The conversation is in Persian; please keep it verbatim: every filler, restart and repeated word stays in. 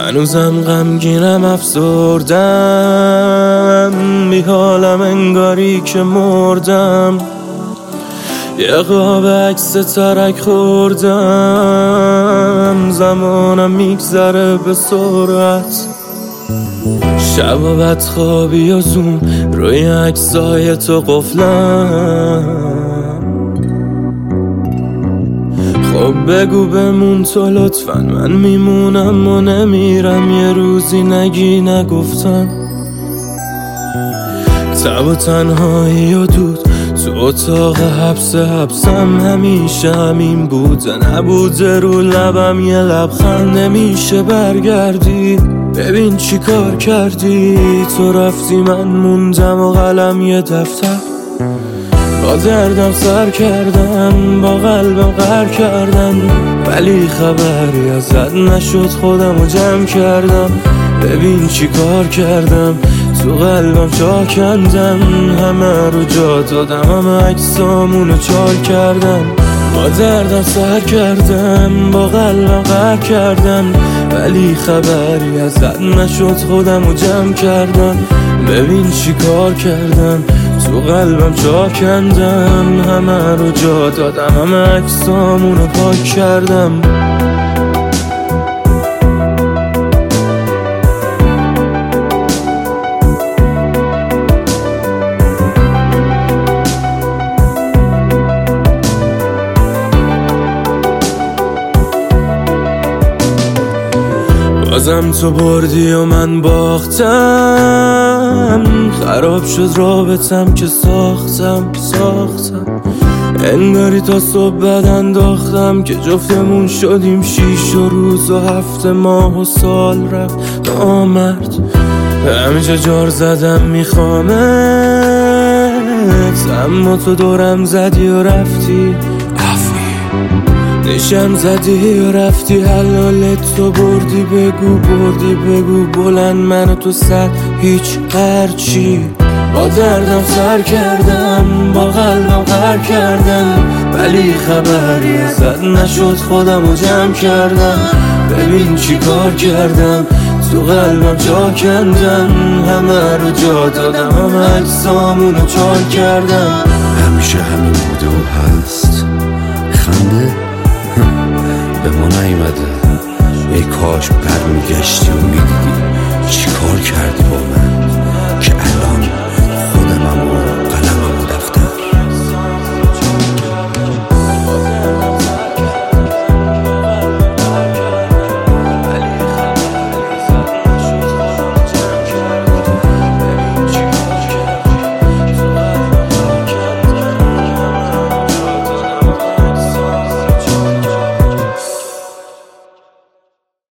هنوزم غمگینم افسردم، بی حالم انگاری که مردم. یه قاب عکس ترک خوردم، زمانم میگذره به سرعت. شبا بدخوابی و زوم روی عکسای تو قفلم. خب بگو بمون تو لطفا، من میمونم و نمیرم. یه روزی نگی نگفتم. تب و تنهایی و دود تو اتاق حبس حبسم همیشه همین بوده. نبوده رو لبم یه لبخند، نمیشه برگردی. ببین چی کار کردی، تو رفتی من موندم و قلم یه دفتر. با دردم سر کردم، با قلبم غر کردم، ولی خبری ازت نشد. خودم رو جمع کردم، ببین چی کار کردم. تو قلبم جا کندم، همه رو جا دادم، همه عکسامونو چال کردم. با دردم سر کردم، با قلبم غر کردم، ولی خبری ازت نشد. خودم رو جمع کردم، ببین چی کار کردم. تو قلبم جا کندم، همه رو جا دادم، همه عکسامونو پاک کردم. بازم تو بردی و من باختم. خراب شد رابطم که ساختم ساختم. انگاری تا صبح بد انداختم که جفتمون شدیم. شیش و روز و هفته ماه و سال رفت نامرد. همیشه جار زدم میخوامت، اما تو دورم زدی و رفتی. نشم زدی و رفتی، حلالت تو بردی. بگو بردی بگو بلند منو تو سر هیچ هرچی. با دردم سر کردم، با قلبم غر کردم، ولی خبری ازت نشد. خودم رو جمع کردم، ببین چی کار کردم. تو قلبم جا کندم، همه رو جا دادم، همه عکسامونو چال کردم. همیشه همین بوده و هست. خنده به ما نیومده. ای کاش برمیگشتی و میدیدی چی کار کردی با من.